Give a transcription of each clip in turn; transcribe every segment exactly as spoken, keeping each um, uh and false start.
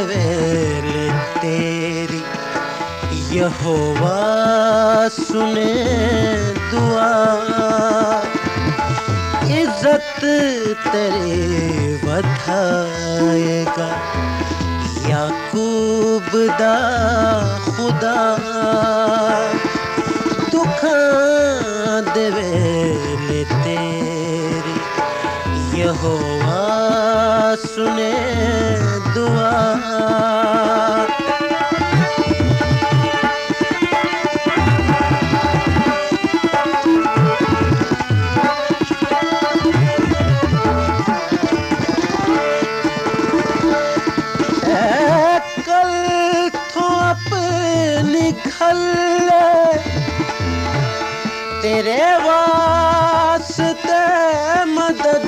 वेले तेरी यहोवा सुने दुआ। इज्जत तेरी वधाएगा याकूब दा खुदा। दुखां दे वेले तेरी यहोवा सुने दुआ। तेरे वास्ते मदद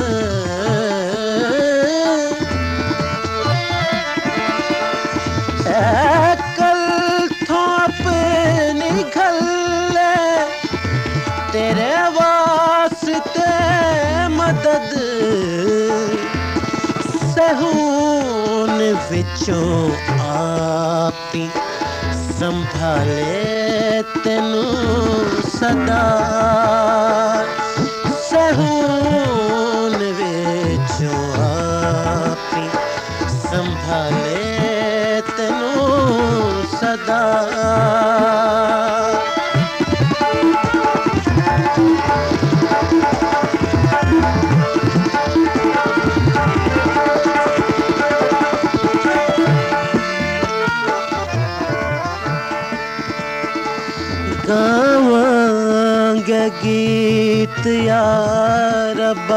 है कल तो अपनी घल्ले। तेरे वास्ते मदद सहून विचों आपी संभाले तेनू सदा। सहून विचों आपी संभाले तेनू सदा। गावांगे गीत या रब्बा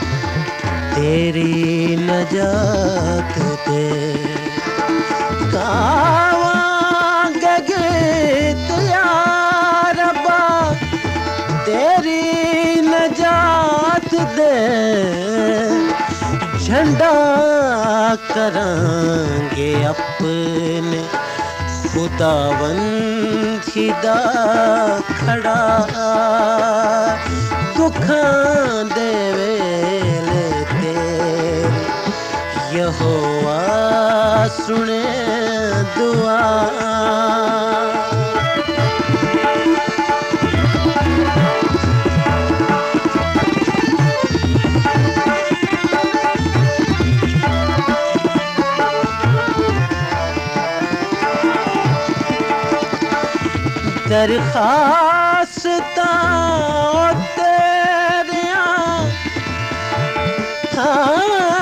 तेरी नजात दे। गावांगे गीत या रब्बा तेरी नजात दे। झंडा करांगे अपने खुदावंदी दा खड़ा। दुखां दे वेले तेरी यहोवा सुने दुआ। दरखास्तां तेरियां हाँ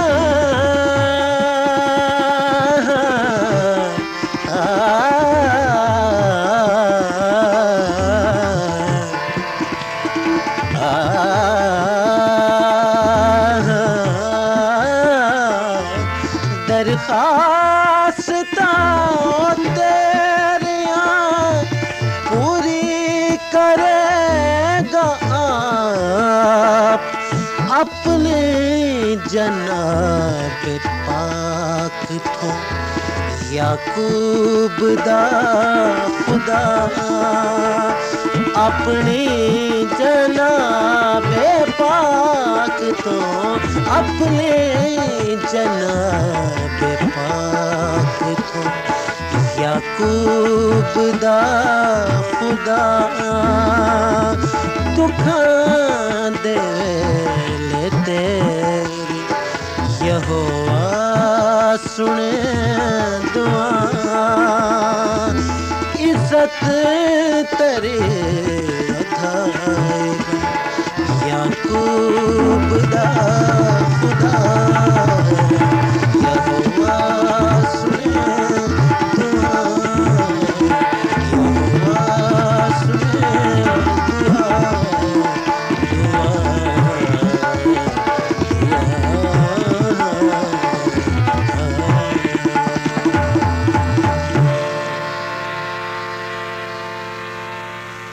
दरखास्तां तेरियां पूरी करेगा आप अपने जनाब पाक तो। याकूब दा खुदा अपनी जनाब पाक तो। अपने जनाब पाक तो याकूब दा खुदा। दुखां दे वेले तेरी यहोवा सुने दुआ। इज्जत तेरी वधाएगा याकूब दा खुदा।